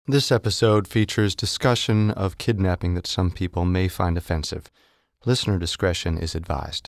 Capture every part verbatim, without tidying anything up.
This episode features discussion of kidnapping that some people may find offensive. Listener discretion is advised.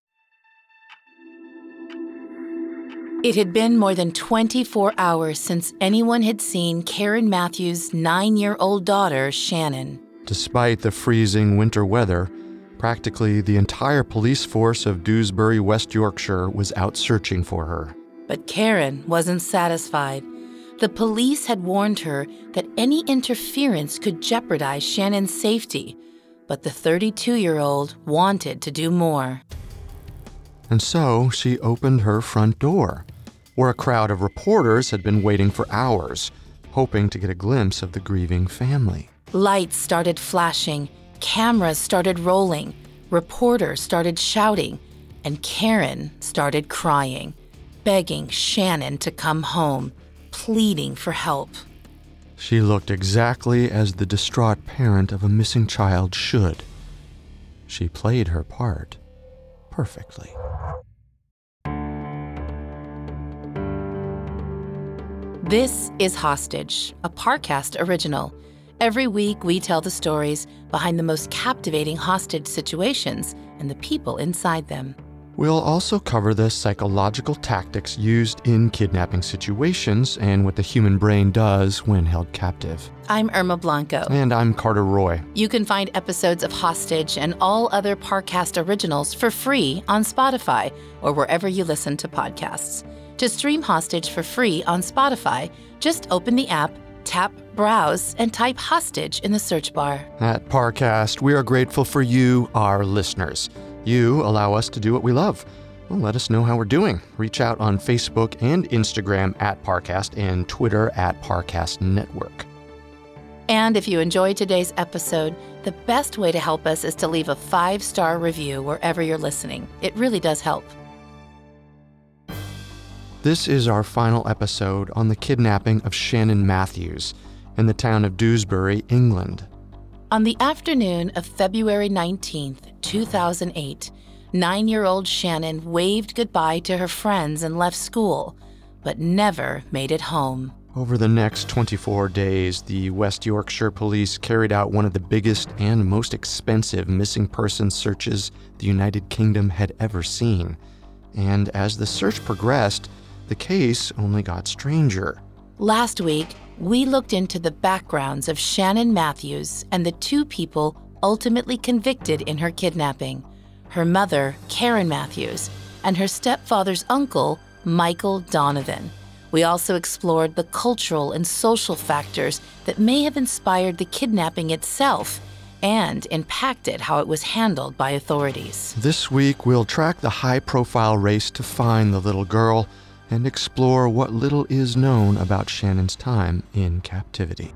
It had been more than twenty-four hours since anyone had seen Karen Matthews' nine-year-old daughter, Shannon. Despite the freezing winter weather, practically the entire police force of Dewsbury, West Yorkshire, was out searching for her. But Karen wasn't satisfied. The police had warned her that any interference could jeopardize Shannon's safety, but the thirty-two-year-old wanted to do more. And so she opened her front door, where a crowd of reporters had been waiting for hours, hoping to get a glimpse of the grieving family. Lights started flashing, cameras started rolling, reporters started shouting, and Karen started crying, begging Shannon to come home, pleading for help. She looked exactly as the distraught parent of a missing child should. She played her part perfectly. This is Hostage, a Parcast original. Every week we tell the stories behind the most captivating hostage situations and the people inside them. We'll also cover the psychological tactics used in kidnapping situations and what the human brain does when held captive. I'm Irma Blanco. And I'm Carter Roy. You can find episodes of Hostage and all other Parcast originals for free on Spotify or wherever you listen to podcasts. To stream Hostage for free on Spotify, just open the app, tap Browse, and type Hostage in the search bar. At Parcast, we are grateful for you, our listeners. You allow us to do what we love. Well, let us know how we're doing. Reach out on Facebook and Instagram at Parcast and Twitter at Parcast Network. And if you enjoyed today's episode, the best way to help us is to leave a five-star review wherever you're listening. It really does help. This is our final episode on the kidnapping of Shannon Matthews in the town of Dewsbury, England. On the afternoon of February nineteenth, two thousand eight, nine-year-old Shannon waved goodbye to her friends and left school, but never made it home. Over the next twenty-four days, the West Yorkshire Police carried out one of the biggest and most expensive missing persons searches the United Kingdom had ever seen. And as the search progressed, the case only got stranger. Last week, we looked into the backgrounds of Shannon Matthews and the two people ultimately convicted in her kidnapping, her mother, Karen Matthews, and her stepfather's uncle, Michael Donovan. We also explored the cultural and social factors that may have inspired the kidnapping itself and impacted how it was handled by authorities. This week, we'll track the high-profile race to find the little girl and explore what little is known about Shannon's time in captivity.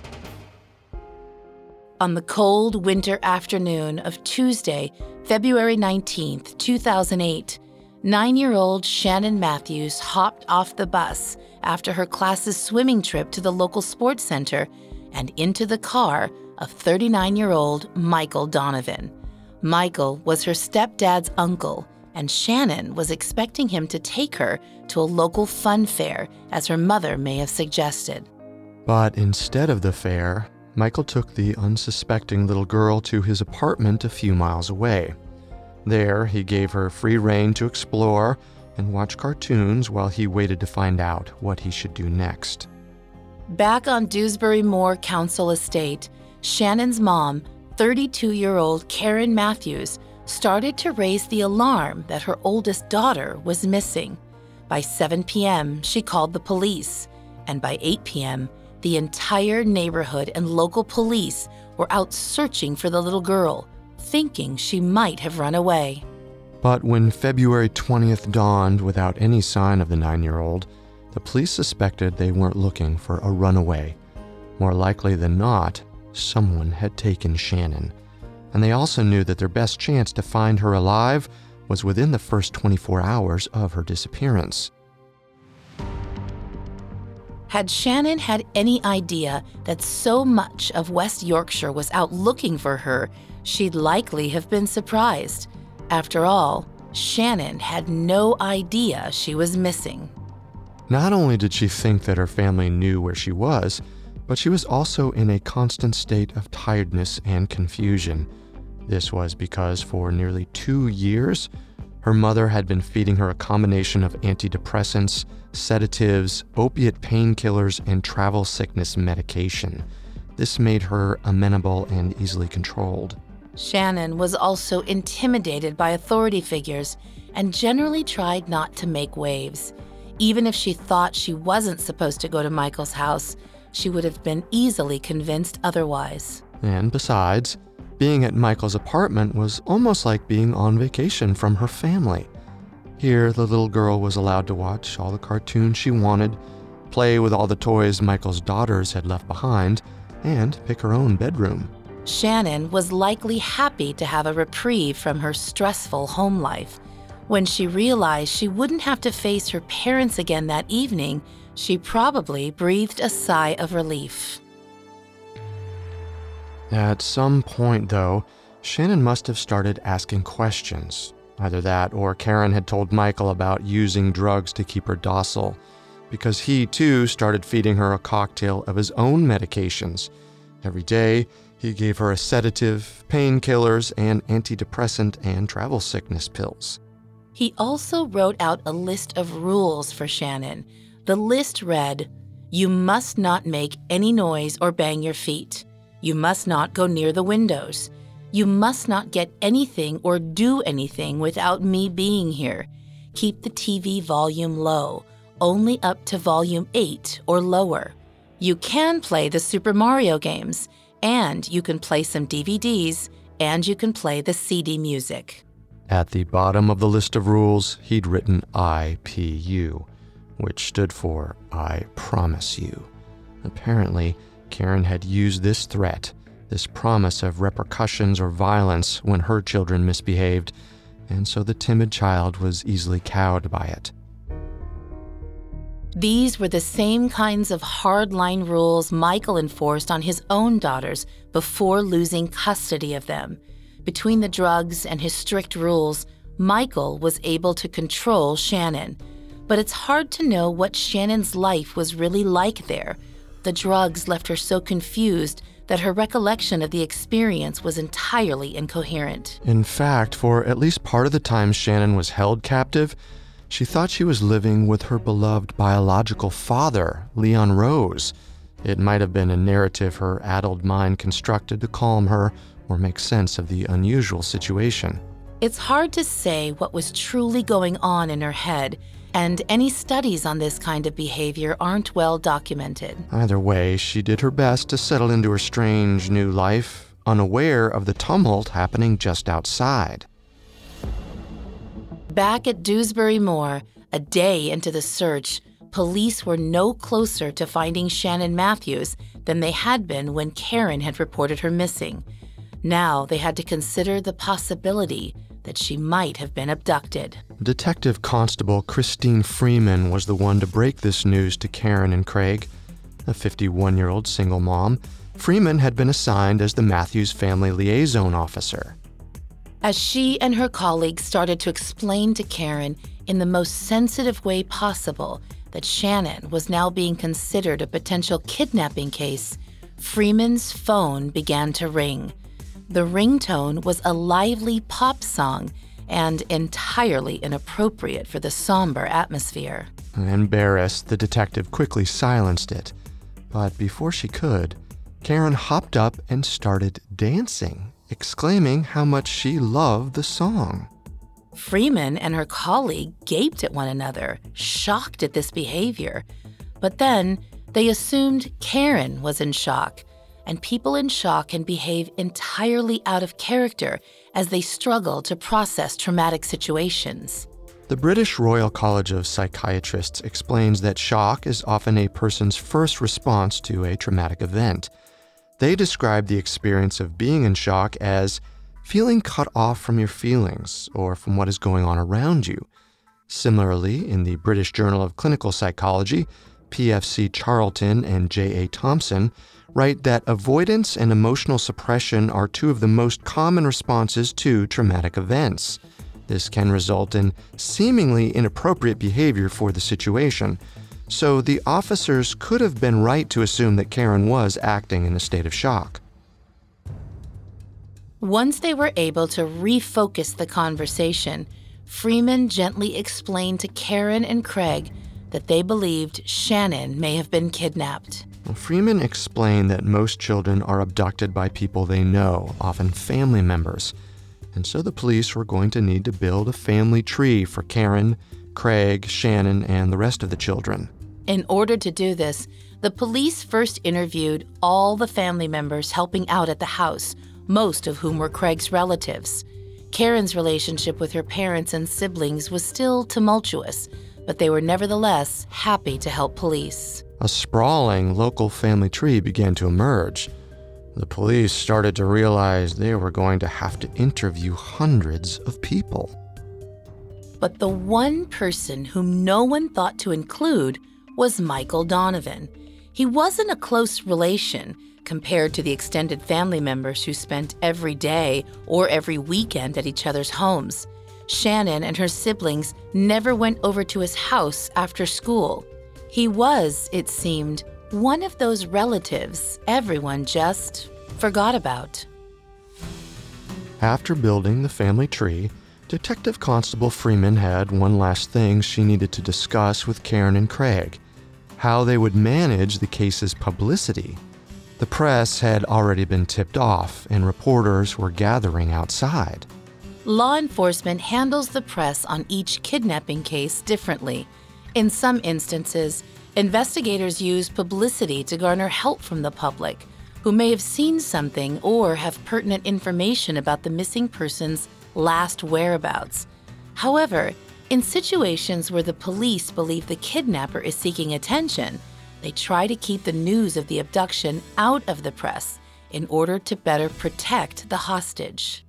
On the cold winter afternoon of Tuesday, February nineteenth, two thousand eight, nine-year-old Shannon Matthews hopped off the bus after her class's swimming trip to the local sports center and into the car of thirty-nine-year-old Michael Donovan. Michael was her stepdad's uncle, and Shannon was expecting him to take her to a local fun fair, as her mother may have suggested. But instead of the fair, Michael took the unsuspecting little girl to his apartment a few miles away. There, he gave her free rein to explore and watch cartoons while he waited to find out what he should do next. Back on Dewsbury Moor Council Estate, Shannon's mom, thirty-two-year-old Karen Matthews, started to raise the alarm that her oldest daughter was missing. By seven p.m., she called the police, and by eight p.m., the entire neighborhood and local police were out searching for the little girl, thinking she might have run away. But when February twentieth dawned without any sign of the nine-year-old, the police suspected they weren't looking for a runaway. More likely than not, someone had taken Shannon. And they also knew that their best chance to find her alive was within the first twenty-four hours of her disappearance. Had Shannon had any idea that so much of West Yorkshire was out looking for her, she'd likely have been surprised. After all, Shannon had no idea she was missing. Not only did she think that her family knew where she was, But she was also in a constant state of tiredness and confusion. This was because for nearly two years, her mother had been feeding her a combination of antidepressants, sedatives, opiate painkillers, and travel sickness medication. This made her amenable and easily controlled. Shannon was also intimidated by authority figures and generally tried not to make waves. Even if she thought she wasn't supposed to go to Michael's house, she would have been easily convinced otherwise. And besides, being at Michael's apartment was almost like being on vacation from her family. Here, the little girl was allowed to watch all the cartoons she wanted, play with all the toys Michael's daughters had left behind, and pick her own bedroom. Shannon was likely happy to have a reprieve from her stressful home life. When she realized she wouldn't have to face her parents again that evening, she probably breathed a sigh of relief. At some point, though, Shannon must have started asking questions. Either that or Karen had told Michael about using drugs to keep her docile, because he, too, started feeding her a cocktail of his own medications. Every day, he gave her a sedative, painkillers, and antidepressant and travel sickness pills. He also wrote out a list of rules for Shannon. The list read, "You must not make any noise or bang your feet. You must not go near the windows. You must not get anything or do anything without me being here. Keep the T V volume low, only up to volume eight or lower. You can play the Super Mario games, and you can play some D V Ds, and you can play the C D music." At the bottom of the list of rules, he'd written I P U, which stood for I promise you. Apparently, Karen had used this threat, this promise of repercussions or violence when her children misbehaved, and so the timid child was easily cowed by it. These were the same kinds of hard-line rules Michael enforced on his own daughters before losing custody of them. Between the drugs and his strict rules, Michael was able to control Shannon. But it's hard to know what Shannon's life was really like there. The drugs left her so confused that her recollection of the experience was entirely incoherent. In fact, for at least part of the time Shannon was held captive, she thought she was living with her beloved biological father, Leon Rose. It might have been a narrative her addled mind constructed to calm her or make sense of the unusual situation. It's hard to say what was truly going on in her head, and any studies on this kind of behavior aren't well documented. Either way, she did her best to settle into her strange new life, unaware of the tumult happening just outside. Back at Dewsbury Moor, a day into the search, police were no closer to finding Shannon Matthews than they had been when Karen had reported her missing. Now they had to consider the possibility that she might have been abducted. Detective Constable Christine Freeman was the one to break this news to Karen and Craig. A fifty-one-year-old single mom, Freeman had been assigned as the Matthews family liaison officer. As she and her colleagues started to explain to Karen in the most sensitive way possible that Shannon was now being considered a potential kidnapping case, Freeman's phone began to ring. The ringtone was a lively pop song and entirely inappropriate for the somber atmosphere. Embarrassed, the detective quickly silenced it. But before she could, Karen hopped up and started dancing, exclaiming how much she loved the song. Freeman and her colleague gaped at one another, shocked at this behavior. But then they assumed Karen was in shock, and people in shock can behave entirely out of character as they struggle to process traumatic situations. The British Royal College of Psychiatrists explains that shock is often a person's first response to a traumatic event. They describe the experience of being in shock as feeling cut off from your feelings or from what is going on around you. Similarly, in the British Journal of Clinical Psychology, P F C Charlton and J A Thompson write that avoidance and emotional suppression are two of the most common responses to traumatic events. This can result in seemingly inappropriate behavior for the situation, so the officers could have been right to assume that Karen was acting in a state of shock. Once they were able to refocus the conversation, Freeman gently explained to Karen and Craig that they believed Shannon may have been kidnapped. Well, Freeman explained that most children are abducted by people they know, often family members, and so the police were going to need to build a family tree for Karen, Craig, Shannon, and the rest of the children. In order to do this, the police first interviewed all the family members helping out at the house, most of whom were Craig's relatives. Karen's relationship with her parents and siblings was still tumultuous, but they were nevertheless happy to help police. A sprawling local family tree began to emerge. The police started to realize they were going to have to interview hundreds of people. But the one person whom no one thought to include was Michael Donovan. He wasn't a close relation compared to the extended family members who spent every day or every weekend at each other's homes. Shannon and her siblings never went over to his house after school. He was, it seemed, one of those relatives everyone just forgot about. After building the family tree, Detective Constable Freeman had one last thing she needed to discuss with Karen and Craig: how they would manage the case's publicity. The press had already been tipped off, and reporters were gathering outside. Law enforcement handles the press on each kidnapping case differently. In some instances, investigators use publicity to garner help from the public, who may have seen something or have pertinent information about the missing person's last whereabouts. However, in situations where the police believe the kidnapper is seeking attention, they try to keep the news of the abduction out of the press in order to better protect the hostage.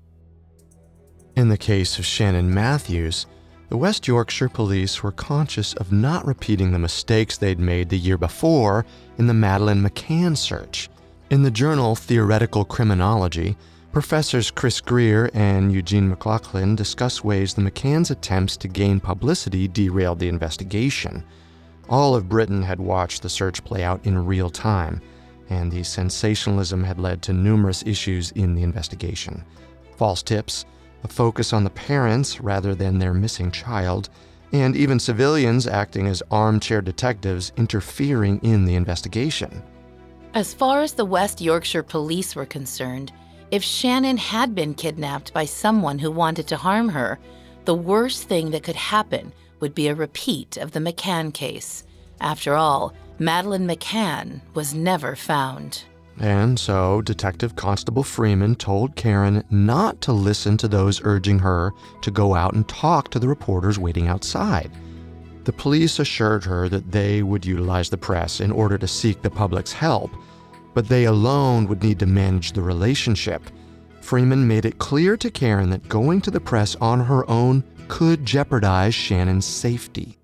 In the case of Shannon Matthews, the West Yorkshire police were conscious of not repeating the mistakes they'd made the year before in the Madeleine McCann search. In the journal Theoretical Criminology, Professors Chris Greer and Eugene McLaughlin discuss ways the McCanns' attempts to gain publicity derailed the investigation. All of Britain had watched the search play out in real time, and the sensationalism had led to numerous issues in the investigation. False tips, a focus on the parents rather than their missing child, and even civilians acting as armchair detectives interfering in the investigation. As far as the West Yorkshire police were concerned, if Shannon had been kidnapped by someone who wanted to harm her, the worst thing that could happen would be a repeat of the McCann case. After all, Madeleine McCann was never found. And so Detective Constable Freeman told Karen not to listen to those urging her to go out and talk to the reporters waiting outside. The police assured her that they would utilize the press in order to seek the public's help, but they alone would need to manage the relationship. Freeman made it clear to Karen that going to the press on her own could jeopardize Shannon's safety.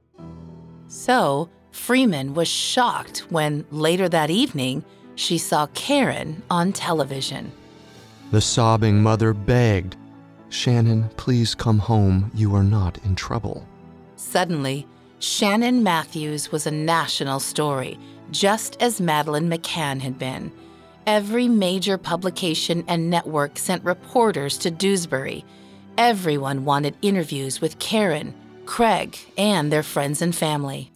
So, Freeman was shocked when, later that evening, she saw Karen on television. The sobbing mother begged, "Shannon, please come home. You are not in trouble." Suddenly, Shannon Matthews was a national story, just as Madeleine McCann had been. Every major publication and network sent reporters to Dewsbury. Everyone wanted interviews with Karen, Craig, and their friends and family.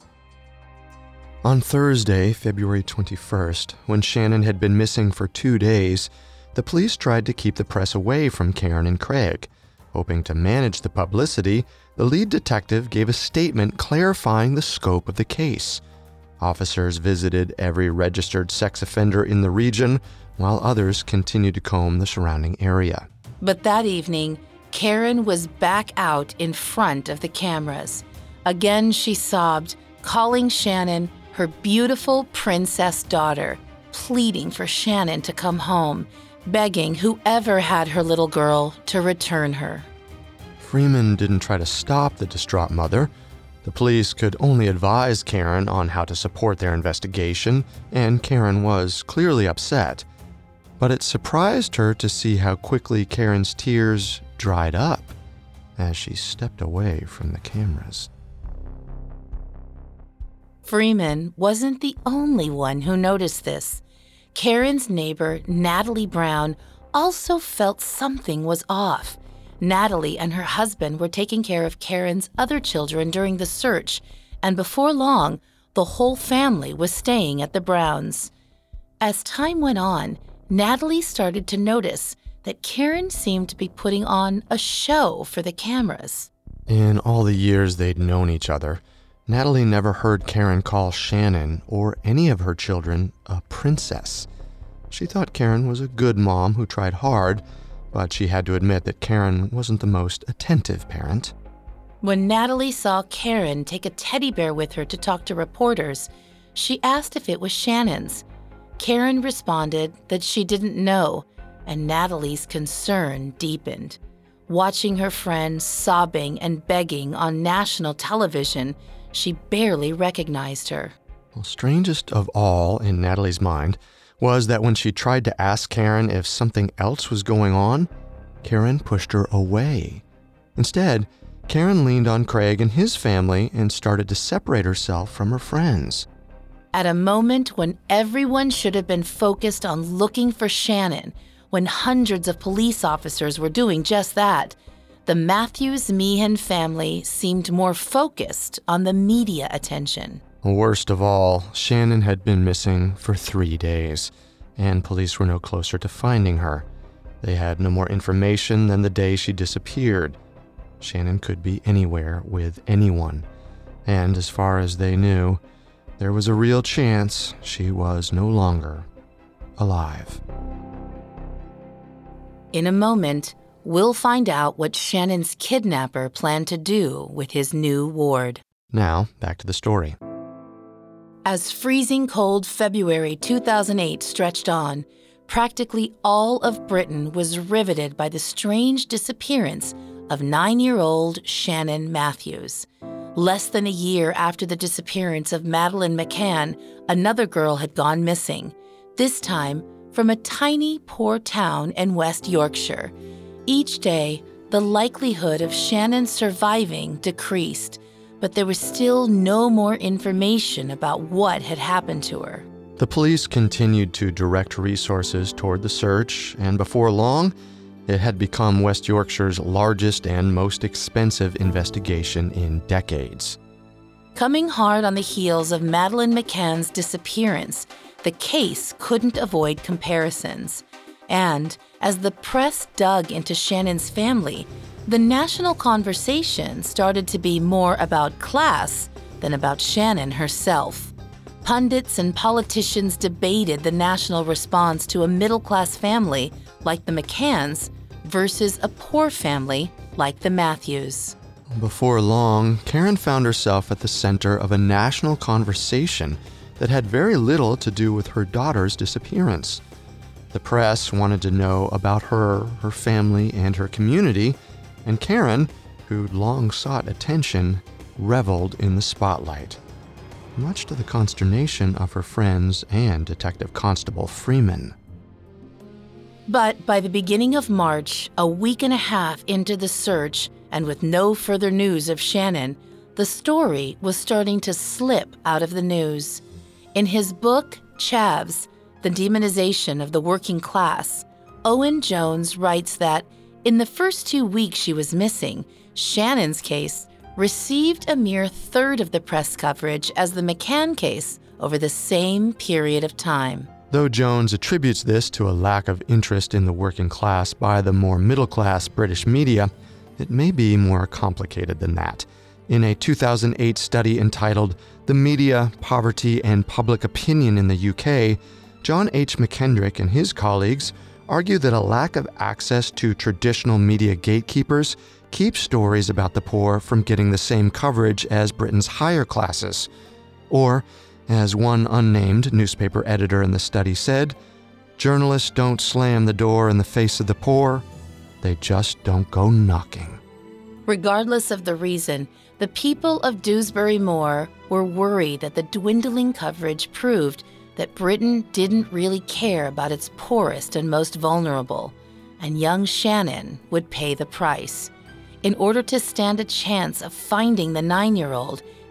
On Thursday, February twenty-first, when Shannon had been missing for two days, the police tried to keep the press away from Karen and Craig. Hoping to manage the publicity, the lead detective gave a statement clarifying the scope of the case. Officers visited every registered sex offender in the region, while others continued to comb the surrounding area. But that evening, Karen was back out in front of the cameras. Again, she sobbed, calling Shannon her beautiful princess daughter, pleading for Shannon to come home, begging whoever had her little girl to return her. Freeman didn't try to stop the distraught mother. The police could only advise Karen on how to support their investigation, and Karen was clearly upset. But it surprised her to see how quickly Karen's tears dried up as she stepped away from the cameras. Freeman wasn't the only one who noticed this. Karen's neighbor, Natalie Brown, also felt something was off. Natalie and her husband were taking care of Karen's other children during the search, and before long, the whole family was staying at the Browns. As time went on, Natalie started to notice that Karen seemed to be putting on a show for the cameras. In all the years they'd known each other, Natalie never heard Karen call Shannon or any of her children a princess. She thought Karen was a good mom who tried hard, but she had to admit that Karen wasn't the most attentive parent. When Natalie saw Karen take a teddy bear with her to talk to reporters, she asked if it was Shannon's. Karen responded that she didn't know, and Natalie's concern deepened. Watching her friend sobbing and begging on national television, she barely recognized her. Well, strangest of all in Natalie's mind was that when she tried to ask Karen if something else was going on, Karen pushed her away. Instead, Karen leaned on Craig and his family and started to separate herself from her friends. At a moment when everyone should have been focused on looking for Shannon, when hundreds of police officers were doing just that, the Matthews Meehan family seemed more focused on the media attention. Worst of all, Shannon had been missing for three days, and police were no closer to finding her. They had no more information than the day she disappeared. Shannon could be anywhere with anyone, and as far as they knew, there was a real chance she was no longer alive. In a moment, we'll find out what Shannon's kidnapper planned to do with his new ward. Now, back to the story. As freezing cold February two thousand eight stretched on, practically all of Britain was riveted by the strange disappearance of nine-year-old Shannon Matthews. Less than a year after the disappearance of Madeleine McCann, another girl had gone missing, this time from a tiny, poor town in West Yorkshire. Each day, the likelihood of Shannon surviving decreased, but there was still no more information about what had happened to her. The police continued to direct resources toward the search, and before long, it had become West Yorkshire's largest and most expensive investigation in decades. Coming hard on the heels of Madeleine McCann's disappearance, the case couldn't avoid comparisons. And as the press dug into Shannon's family, the national conversation started to be more about class than about Shannon herself. Pundits and politicians debated the national response to a middle-class family like the McCanns versus a poor family like the Matthews. Before long, Karen found herself at the center of a national conversation that had very little to do with her daughter's disappearance. The press wanted to know about her, her family, and her community, and Karen, who'd long sought attention, reveled in the spotlight, much to the consternation of her friends and Detective Constable Freeman. But by the beginning of March, a week and a half into the search, and with no further news of Shannon, the story was starting to slip out of the news. In his book, Chavs, The Demonization of the Working Class, Owen Jones writes that in the first two weeks she was missing, Shannon's case received a mere third of the press coverage as the McCann case over the same period of time. Though Jones attributes this to a lack of interest in the working class by the more middle-class British media, it may be more complicated than that. In a two thousand eight study entitled The Media, Poverty, and Public Opinion in the U K, John H. McKendrick and his colleagues argue that a lack of access to traditional media gatekeepers keeps stories about the poor from getting the same coverage as Britain's higher classes. Or, as one unnamed newspaper editor in the study said, journalists don't slam the door in the face of the poor, they just don't go knocking. Regardless of the reason, the people of Dewsbury Moor were worried that the dwindling coverage proved that Britain didn't really care about its poorest and most vulnerable, and young Shannon would pay the price. In order to stand a chance of finding the nine-year-old,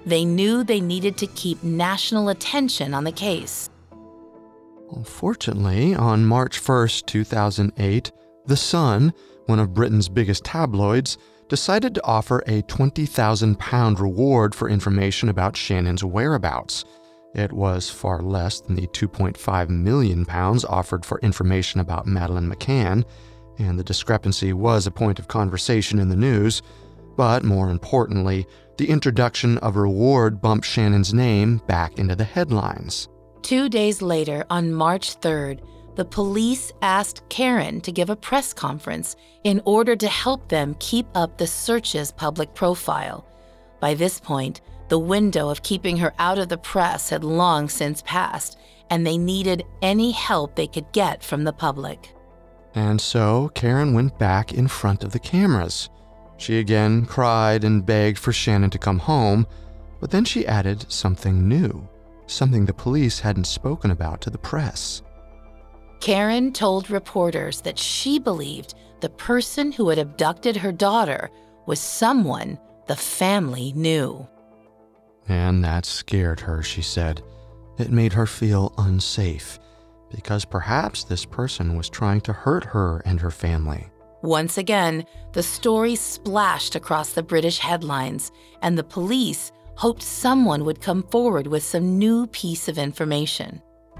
They knew they needed to keep national attention on the case. Unfortunately, on March first, two thousand eight, The Sun, one of Britain's biggest tabloids, decided to offer a twenty thousand pound reward for information about Shannon's whereabouts. It was far less than the two point five million pounds offered for information about Madeleine McCann, and the discrepancy was a point of conversation in the news. But more importantly, the introduction of a reward bumped Shannon's name back into the headlines. Two days later, on March third, the police asked Karen to give a press conference in order to help them keep up the search's public profile. By this point, the window of keeping her out of the press had long since passed, and they needed any help they could get from the public. And so Karen went back in front of the cameras. She again cried and begged for Shannon to come home, but then she added something new, something the police hadn't spoken about to the press. Karen told reporters that she believed the person who had abducted her daughter was someone the family knew. And that scared her, she said. It made her feel unsafe, because perhaps this person was trying to hurt her and her family. Once again, the story splashed across the British headlines, and the police hoped someone would come forward with some new piece of information.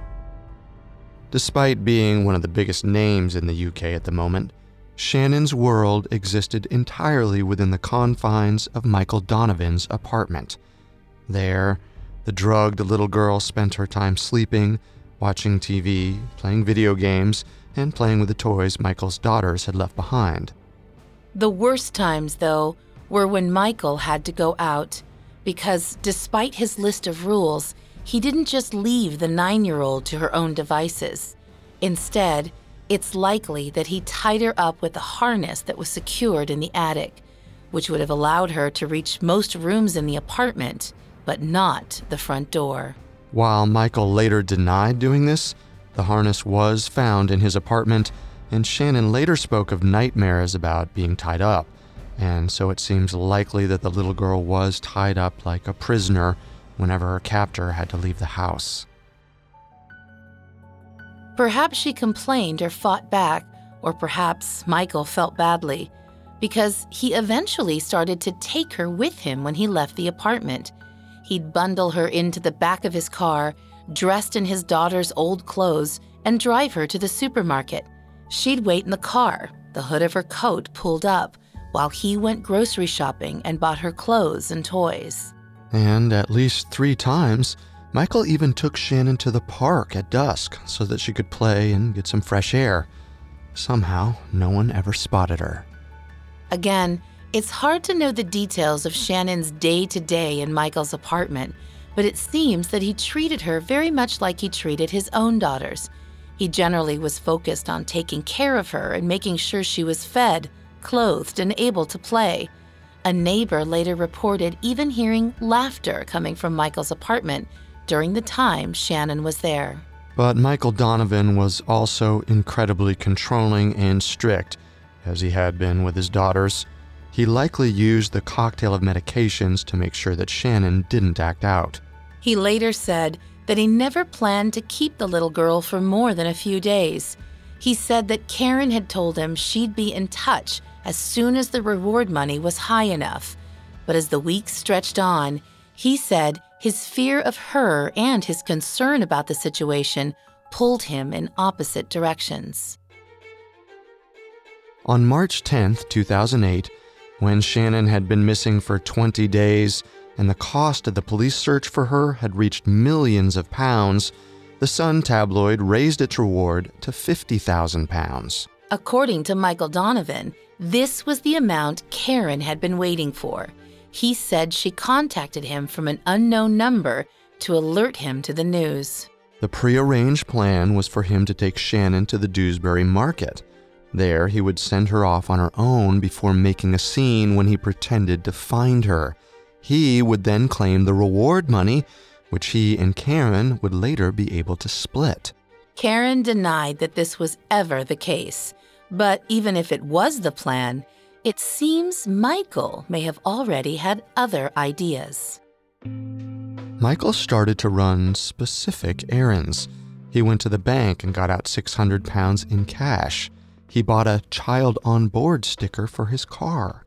Despite being one of the biggest names in the U K at the moment, Shannon's world existed entirely within the confines of Michael Donovan's apartment. There, the drugged little girl spent her time sleeping, watching T V, playing video games, and playing with the toys Michael's daughters had left behind. The worst times, though, were when Michael had to go out, because despite his list of rules, he didn't just leave the nine-year-old to her own devices. Instead, it's likely that he tied her up with a harness that was secured in the attic, which would have allowed her to reach most rooms in the apartment, but not the front door. While Michael later denied doing this, the harness was found in his apartment, and Shannon later spoke of nightmares about being tied up, and so it seems likely that the little girl was tied up like a prisoner whenever her captor had to leave the house. Perhaps she complained or fought back, or perhaps Michael felt badly, because he eventually started to take her with him when he left the apartment. He'd bundle her into the back of his car, dressed in his daughter's old clothes, and drive her to the supermarket. She'd wait in the car, the hood of her coat pulled up, while he went grocery shopping and bought her clothes and toys. And at least three times, Michael even took Shannon to the park at dusk so that she could play and get some fresh air. Somehow, no one ever spotted her. Again, it's hard to know the details of Shannon's day-to-day in Michael's apartment, but it seems that he treated her very much like he treated his own daughters. He generally was focused on taking care of her and making sure she was fed, clothed, and able to play. A neighbor later reported even hearing laughter coming from Michael's apartment during the time Shannon was there. But Michael Donovan was also incredibly controlling and strict, as he had been with his daughters. He likely used the cocktail of medications to make sure that Shannon didn't act out. He later said that he never planned to keep the little girl for more than a few days. He said that Karen had told him she'd be in touch as soon as the reward money was high enough. But as the weeks stretched on, he said his fear of her and his concern about the situation pulled him in opposite directions. On March tenth, two thousand eight, when Shannon had been missing for twenty days and the cost of the police search for her had reached millions of pounds, the Sun tabloid raised its reward to fifty thousand pounds. According to Michael Donovan, this was the amount Karen had been waiting for. He said she contacted him from an unknown number to alert him to the news. The prearranged plan was for him to take Shannon to the Dewsbury Market. There, he would send her off on her own before making a scene when he pretended to find her. He would then claim the reward money, which he and Karen would later be able to split. Karen denied that this was ever the case. But even if it was the plan, it seems Michael may have already had other ideas. Michael started to run specific errands. He went to the bank and got out six hundred pounds in cash. He bought a child on board sticker for his car.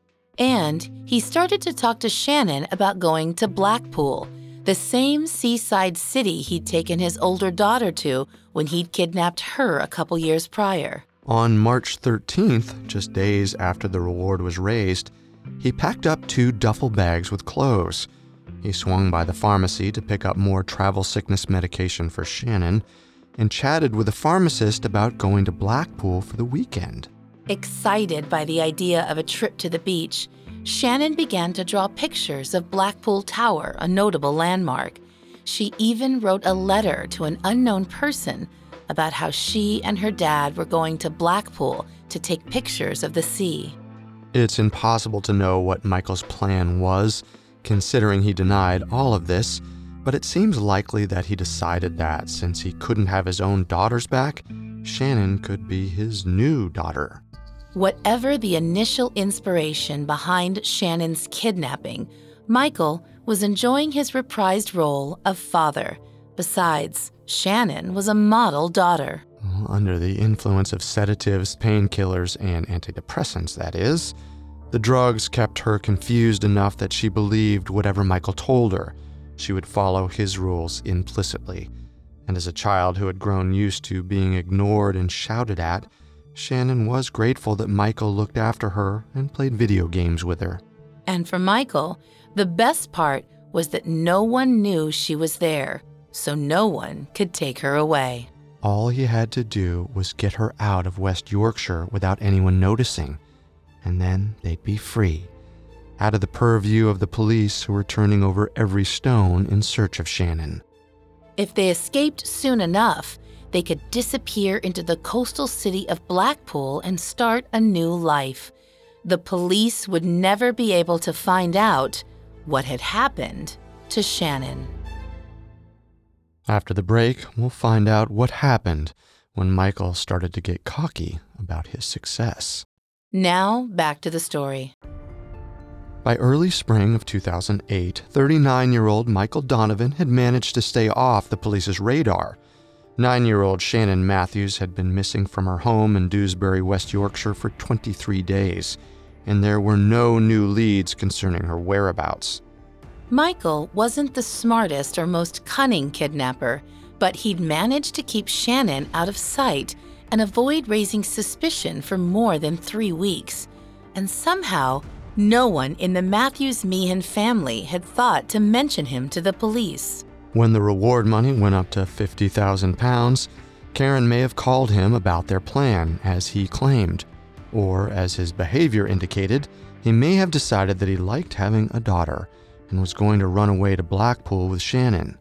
And he started to talk to Shannon about going to Blackpool, the same seaside city he'd taken his older daughter to when he'd kidnapped her a couple years prior. On March thirteenth, just days after the reward was raised, he packed up two duffel bags with clothes. He swung by the pharmacy to pick up more travel sickness medication for Shannon and chatted with the pharmacist about going to Blackpool for the weekend. Excited by the idea of a trip to the beach, Shannon began to draw pictures of Blackpool Tower, a notable landmark. She even wrote a letter to an unknown person about how she and her dad were going to Blackpool to take pictures of the sea. It's impossible to know what Michael's plan was, considering he denied all of this, but it seems likely that he decided that since he couldn't have his own daughters back, Shannon could be his new daughter. Whatever the initial inspiration behind Shannon's kidnapping, Michael was enjoying his reprised role of father. Besides, Shannon was a model daughter. Under the influence of sedatives, painkillers, and antidepressants, that is, the drugs kept her confused enough that she believed whatever Michael told her. She would follow his rules implicitly. And as a child who had grown used to being ignored and shouted at, Shannon was grateful that Michael looked after her and played video games with her. And for Michael, the best part was that no one knew she was there, so no one could take her away. All he had to do was get her out of West Yorkshire without anyone noticing, and then they'd be free, out of the purview of the police who were turning over every stone in search of Shannon. If they escaped soon enough, they could disappear into the coastal city of Blackpool and start a new life. The police would never be able to find out what had happened to Shannon. After the break, we'll find out what happened when Michael started to get cocky about his success. Now, back to the story. By early spring of two thousand eight, thirty-nine-year-old Michael Donovan had managed to stay off the police's radar. Nine-year-old Shannon Matthews had been missing from her home in Dewsbury, West Yorkshire for twenty-three days, and there were no new leads concerning her whereabouts. Michael wasn't the smartest or most cunning kidnapper, but he'd managed to keep Shannon out of sight and avoid raising suspicion for more than three weeks. And somehow, no one in the Matthews-Meehan family had thought to mention him to the police. When the reward money went up to fifty thousand pounds, Karen may have called him about their plan, as he claimed. Or, as his behavior indicated, he may have decided that he liked having a daughter and was going to run away to Blackpool with Shannon.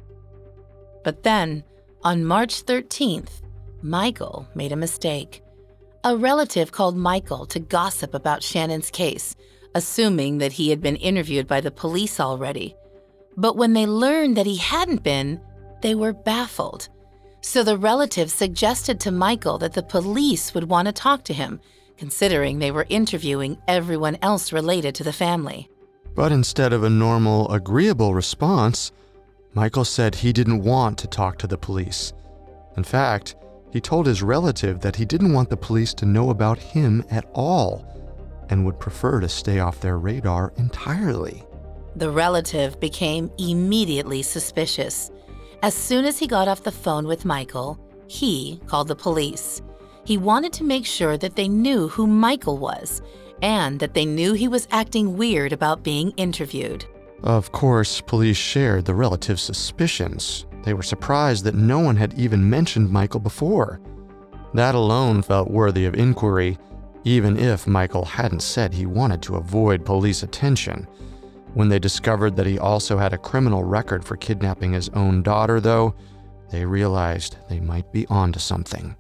But then, on March thirteenth, Michael made a mistake. A relative called Michael to gossip about Shannon's case, assuming that he had been interviewed by the police already. But when they learned that he hadn't been, they were baffled. So the relative suggested to Michael that the police would want to talk to him, considering they were interviewing everyone else related to the family. But instead of a normal, agreeable response, Michael said he didn't want to talk to the police. In fact, he told his relative that he didn't want the police to know about him at all and would prefer to stay off their radar entirely. The relative became immediately suspicious. As soon as he got off the phone with Michael, he called the police. He wanted to make sure that they knew who Michael was and that they knew he was acting weird about being interviewed. Of course, police shared the relative's suspicions. They were surprised that no one had even mentioned Michael before. That alone felt worthy of inquiry, even if Michael hadn't said he wanted to avoid police attention. When they discovered that he also had a criminal record for kidnapping his own daughter, though, they realized they might be onto something.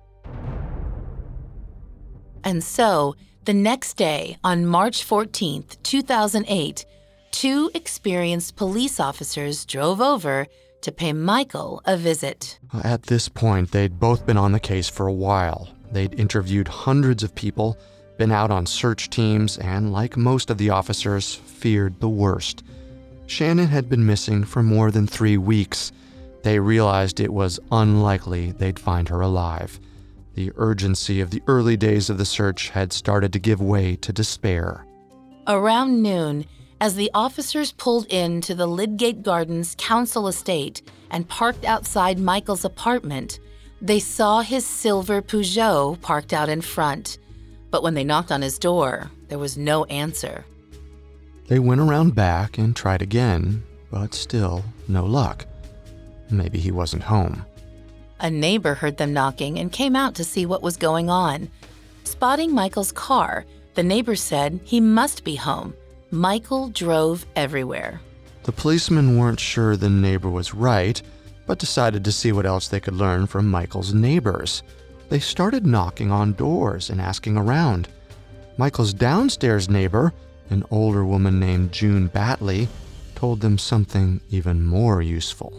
And so, the next day, on March fourteenth, two thousand eight, two experienced police officers drove over to pay Michael a visit. At this point, they'd both been on the case for a while. They'd interviewed hundreds of people, been out on search teams, and like most of the officers, feared the worst. Shannon had been missing for more than three weeks. They realized it was unlikely they'd find her alive. The urgency of the early days of the search had started to give way to despair. Around noon, as the officers pulled into the Lydgate Gardens council estate and parked outside Michael's apartment, they saw his silver Peugeot parked out in front. But when they knocked on his door, there was no answer. They went around back and tried again, but still no luck. Maybe he wasn't home. A neighbor heard them knocking and came out to see what was going on. Spotting Michael's car, the neighbor said he must be home. Michael drove everywhere. The policemen weren't sure the neighbor was right, but decided to see what else they could learn from Michael's neighbors. They started knocking on doors and asking around. Michael's downstairs neighbor, an older woman named June Batley, told them something even more useful.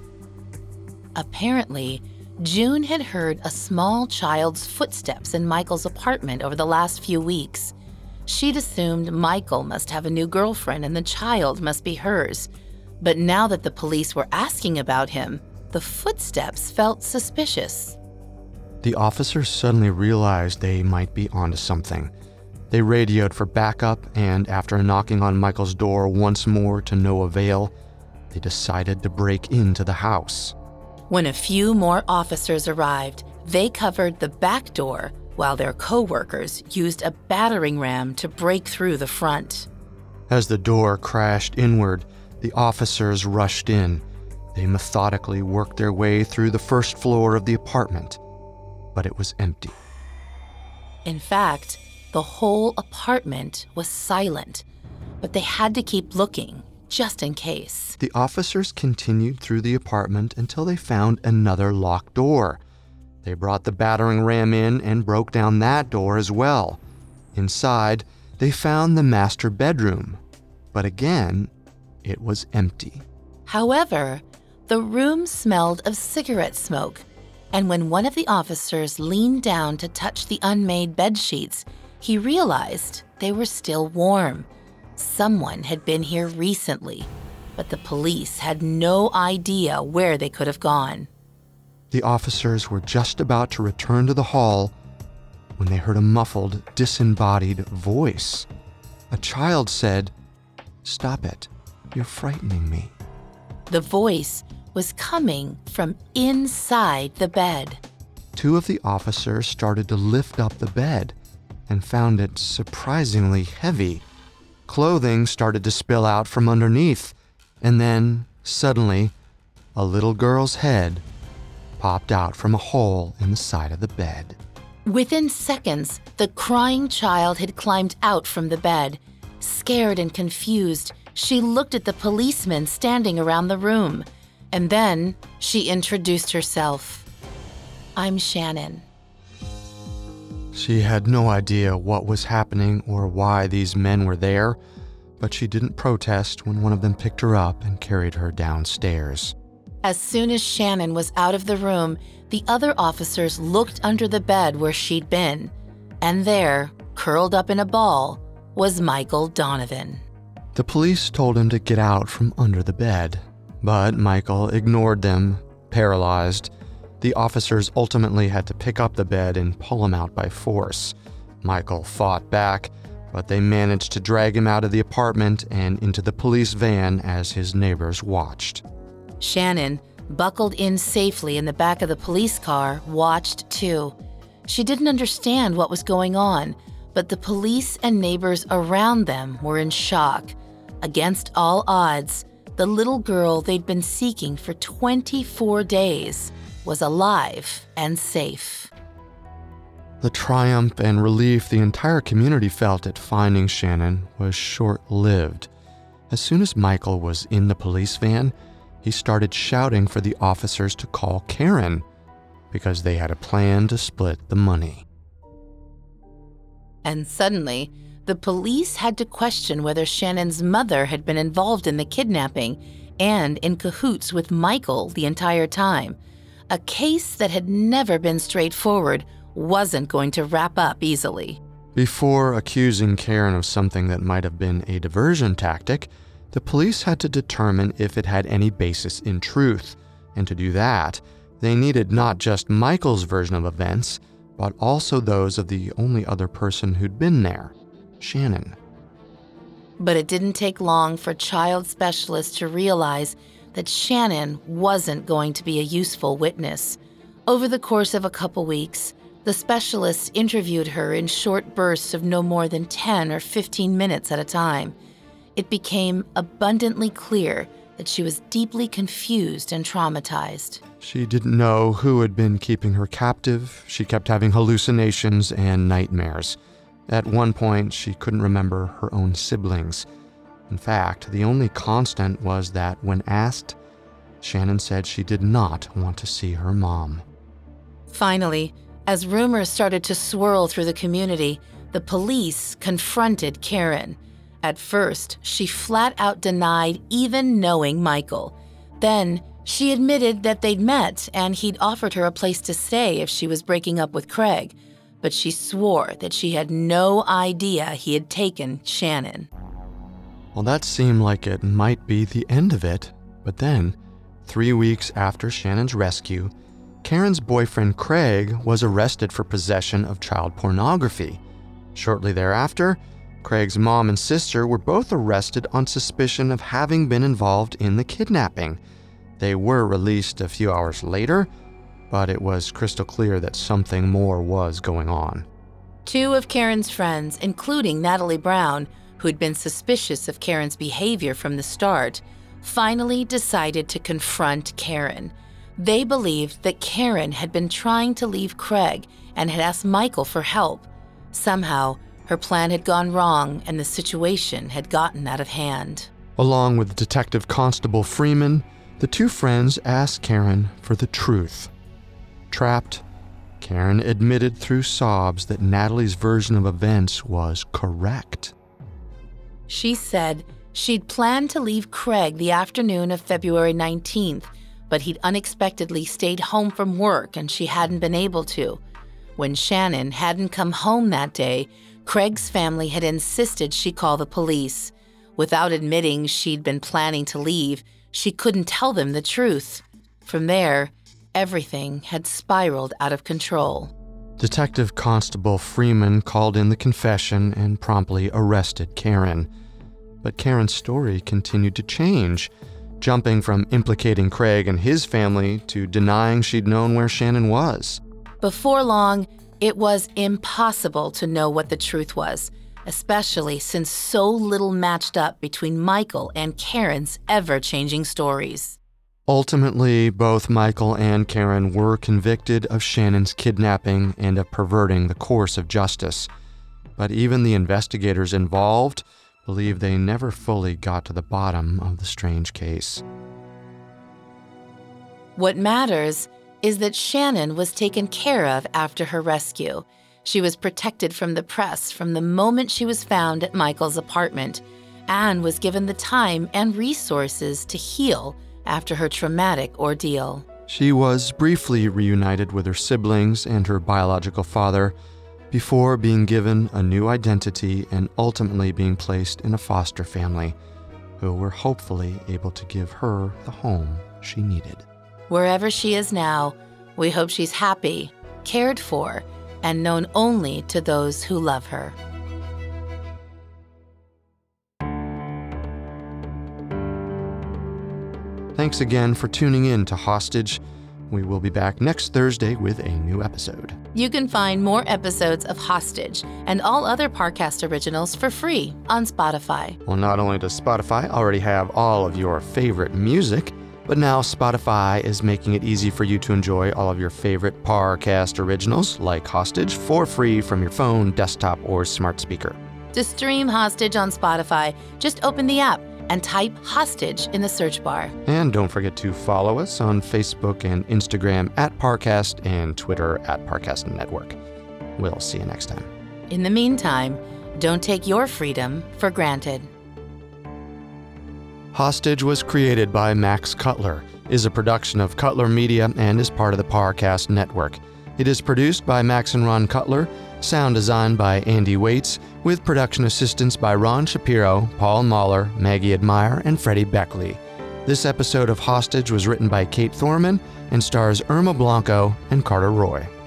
Apparently, June had heard a small child's footsteps in Michael's apartment over the last few weeks. She'd assumed Michael must have a new girlfriend and the child must be hers. But now that the police were asking about him, the footsteps felt suspicious. The officers suddenly realized they might be onto something. They radioed for backup, and after knocking on Michael's door once more to no avail, they decided to break into the house. When a few more officers arrived, they covered the back door while their co-workers used a battering ram to break through the front. As the door crashed inward, the officers rushed in. They methodically worked their way through the first floor of the apartment, but it was empty. In fact, the whole apartment was silent, but they had to keep looking, just in case. The officers continued through the apartment until they found another locked door. They brought the battering ram in and broke down that door as well. Inside, they found the master bedroom, but again, it was empty. However, the room smelled of cigarette smoke, and when one of the officers leaned down to touch the unmade bed sheets, he realized they were still warm. Someone had been here recently, but the police had no idea where they could have gone. The officers were just about to return to the hall when they heard a muffled, disembodied voice. A child said, "Stop it. You're frightening me." The voice was coming from inside the bed. Two of the officers started to lift up the bed and found it surprisingly heavy. Clothing started to spill out from underneath, and then, suddenly, a little girl's head popped out from a hole in the side of the bed. Within seconds, the crying child had climbed out from the bed. Scared and confused, she looked at the policemen standing around the room, and then she introduced herself. "I'm Shannon." She had no idea what was happening or why these men were there, but she didn't protest when one of them picked her up and carried her downstairs. As soon as Shannon was out of the room, the other officers looked under the bed where she'd been, and there, curled up in a ball, was Michael Donovan. The police told him to get out from under the bed, but Michael ignored them, paralyzed. The officers ultimately had to pick up the bed and pull him out by force. Michael fought back, but they managed to drag him out of the apartment and into the police van as his neighbors watched. Shannon, buckled in safely in the back of the police car, watched too. She didn't understand what was going on, but the police and neighbors around them were in shock. Against all odds, the little girl they'd been seeking for twenty-four days was alive and safe. The triumph and relief the entire community felt at finding Shannon was short-lived. As soon as Michael was in the police van, he started shouting for the officers to call Karen because they had a plan to split the money. And suddenly, the police had to question whether Shannon's mother had been involved in the kidnapping and in cahoots with Michael the entire time. A case that had never been straightforward wasn't going to wrap up easily. Before accusing Karen of something that might have been a diversion tactic, The police had to determine if it had any basis in truth, and to do that, they needed not just Michael's version of events, but also those of the only other person who'd been there, Shannon. But it didn't take long for child specialists to realize that Shannon wasn't going to be a useful witness. Over the course of a couple weeks, the specialists interviewed her in short bursts of no more than ten or fifteen minutes at a time. It became abundantly clear that she was deeply confused and traumatized. She didn't know who had been keeping her captive. She kept having hallucinations and nightmares. At one point, she couldn't remember her own siblings. In fact, the only constant was that when asked, Shannon said she did not want to see her mom. Finally, as rumors started to swirl through the community, the police confronted Karen. At first, she flat out denied even knowing Michael. Then, she admitted that they'd met and he'd offered her a place to stay if she was breaking up with Craig, but she swore that she had no idea he had taken Shannon. Well, that seemed like it might be the end of it, but then, three weeks after Shannon's rescue, Karen's boyfriend Craig was arrested for possession of child pornography. Shortly thereafter, Craig's mom and sister were both arrested on suspicion of having been involved in the kidnapping. They were released a few hours later, but it was crystal clear that something more was going on. Two of Karen's friends, including Natalie Brown, who'd been suspicious of Karen's behavior from the start, finally decided to confront Karen. They believed that Karen had been trying to leave Craig and had asked Michael for help. Somehow, her plan had gone wrong and the situation had gotten out of hand. Along with Detective Constable Freeman, the two friends asked Karen for the truth. Trapped, Karen admitted through sobs that Natalie's version of events was correct. She said she'd planned to leave Craig the afternoon of February nineteenth, but he'd unexpectedly stayed home from work and she hadn't been able to. When Shannon hadn't come home that day, Craig's family had insisted she call the police. Without admitting she'd been planning to leave, she couldn't tell them the truth. From there, everything had spiraled out of control. Detective Constable Freeman called in the confession and promptly arrested Karen. But Karen's story continued to change, jumping from implicating Craig and his family to denying she'd known where Shannon was. Before long, it was impossible to know what the truth was, especially since so little matched up between Michael and Karen's ever-changing stories. Ultimately, both Michael and Karen were convicted of Shannon's kidnapping and of perverting the course of justice. But even the investigators involved believe they never fully got to the bottom of the strange case. What matters is that Shannon was taken care of after her rescue. She was protected from the press from the moment she was found at Michael's apartment and was given the time and resources to heal after her traumatic ordeal. She was briefly reunited with her siblings and her biological father before being given a new identity and ultimately being placed in a foster family who were hopefully able to give her the home she needed. Wherever she is now, we hope she's happy, cared for, and known only to those who love her. Thanks again for tuning in to Hostage. We will be back next Thursday with a new episode. You can find more episodes of Hostage and all other Parcast originals for free on Spotify. Well, not only does Spotify already have all of your favorite music, but now Spotify is making it easy for you to enjoy all of your favorite Parcast originals like Hostage for free from your phone, desktop, or smart speaker. To stream Hostage on Spotify, just open the app and type Hostage in the search bar. And don't forget to follow us on Facebook and Instagram at Parcast and Twitter at Parcast Network. We'll see you next time. In the meantime, don't take your freedom for granted. Hostage was created by Max Cutler, is a production of Cutler Media, and is part of the Parcast Network. It is produced by Max and Ron Cutler, sound designed by Andy Waits, with production assistance by Ron Shapiro, Paul Mahler, Maggie Admire, and Freddie Beckley. This episode of Hostage was written by Kate Thorman and stars Irma Blanco and Carter Roy.